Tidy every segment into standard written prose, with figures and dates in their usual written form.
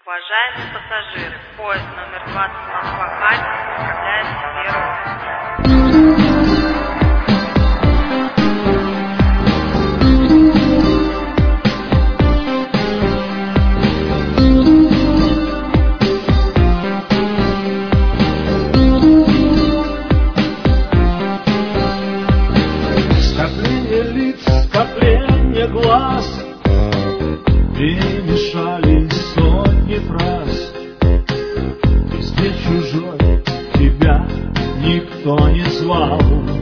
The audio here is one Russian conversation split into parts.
Уважаемые пассажиры, поезд номер 20 Москва-Харьков направляется в Скопление лиц, скопление глаз, перемешались сотни фраз. Ты здесь чужой, тебя никто не звал.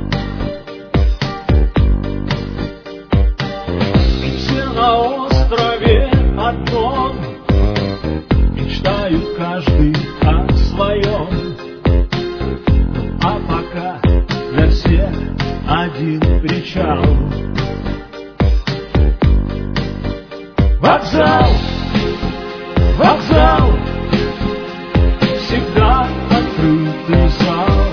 И все на острове одном мечтают каждый о своем. А пока для всех один причал. Вокзал, вокзал, всегда открытый зал.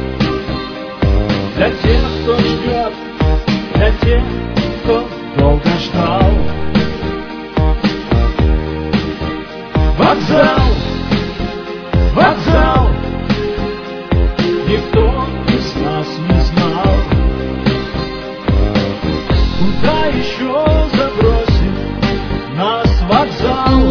Для тех, кто ждет, для тех, кто долго ждал. Вокзал, вокзал, никто из нас не знал, куда еще забросит нас вокзал.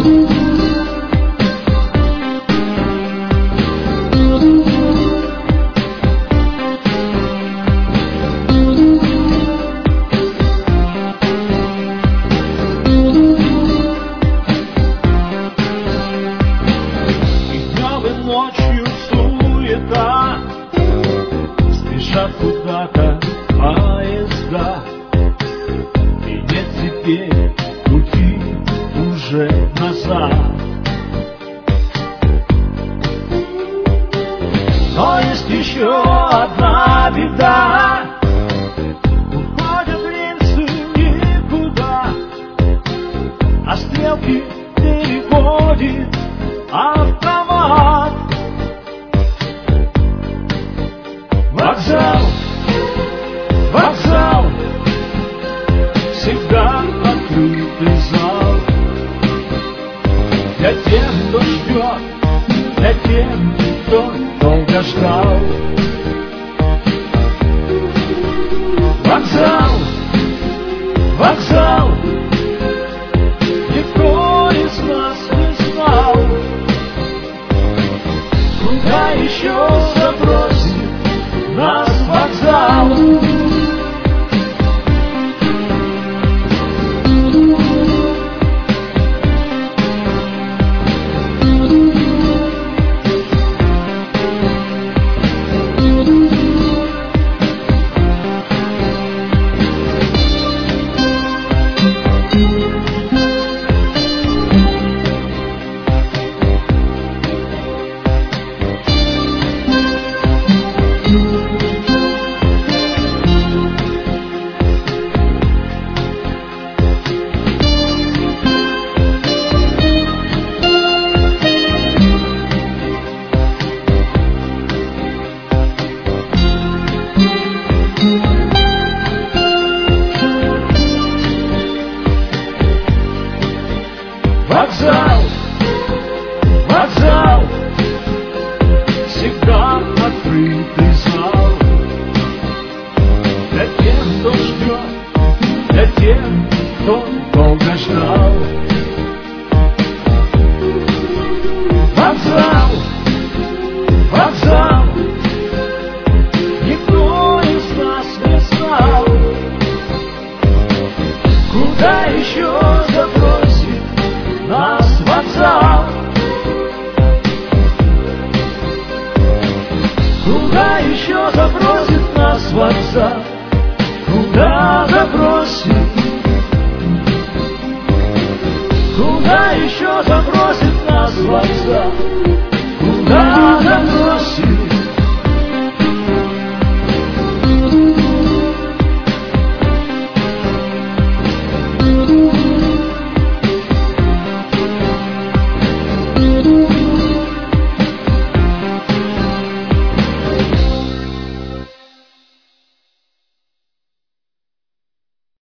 И днем, и ночью суета, спешат куда-то поезда. И нет теперь пути уже назад. Но есть еще одна беда: уходят рельсы никуда, а стрелки переходит автомат. Вокзал, вокзал, всегда открытый зал. Для тех, кто ждет, для тех, кто долго ждал. Вокзал, вокзал, никто из нас не знал, куда еще забросит нас вокзал. Вокзал, вокзал, всегда открытый зал. Для тех, кто ждет, для тех, кто долго ждал. Вокзал, вокзал, никто из нас не знал, куда еще забросит нас вокзал. Куда еще забросит нас вокзал? Куда забросит? Куда еще забросит нас вокзал? Куда забросит?